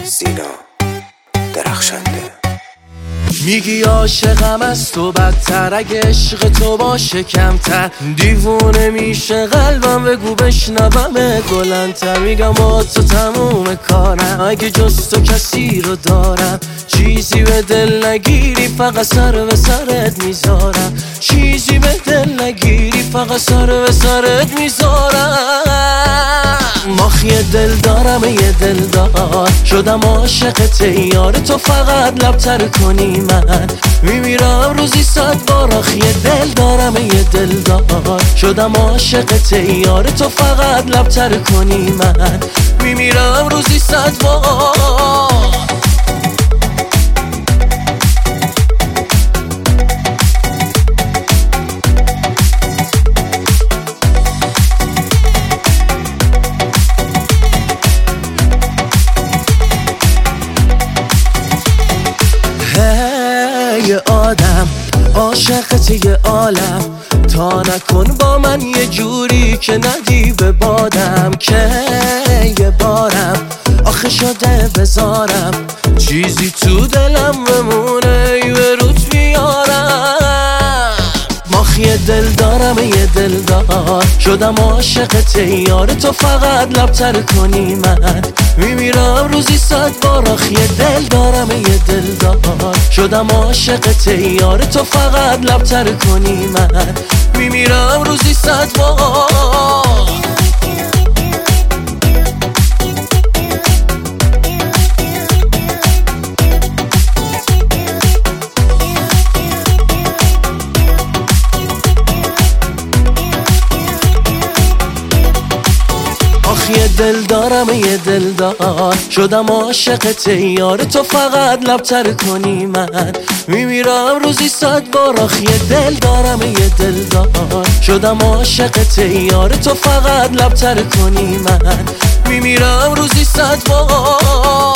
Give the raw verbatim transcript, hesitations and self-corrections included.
سینا درخشنده. میگی عاشقم از تو بدتر، اگه عشق تو باشه کمتر دیوونه میشه قلبم، بگو بشنوم بلندتر. میگم با تو تموم کارم، اگه جز تو کسی رو دارم چیزی به دل نگیری فقط سر به سرت میذارم، چیزی به دل نگیری فقط سر به سرت میذارم. ماخی دل دارم یه دل دار، شدم عاشقت یار تو، فقط لبتر کنی من میمیرم روزی صد بار. آخی دل دارم یه دل دار، شدم عاشقت یار تو، فقط لبتر کنی من میمیرم روزی صد بار. یه آدم عاشقت یه عالم، تا نکن با من یه جوری که ندی به بادم، که یه بارم آخه شده بذارم چیزی تو دلم بمونه به روت بیارم. ماخی دل دارم یه دل دار، شدم عاشقت یار تو، فقط لبتر کنی من میمیرم روزی صد بار. آخی دل دارم یه دل دار، شدم عاشقت یار تو، فقط لبتر کنی من میمیرم روزی صد بار. یه دل دارم یه دل دار، شدم عاشقت یار تو، فقط لبتر کنی من میمیرم روزی صد بار. آخ یه دل دارم یه دل دار، شدم عاشقت یار تو، فقط لبتر کنی من میمیرم روزی صد بار.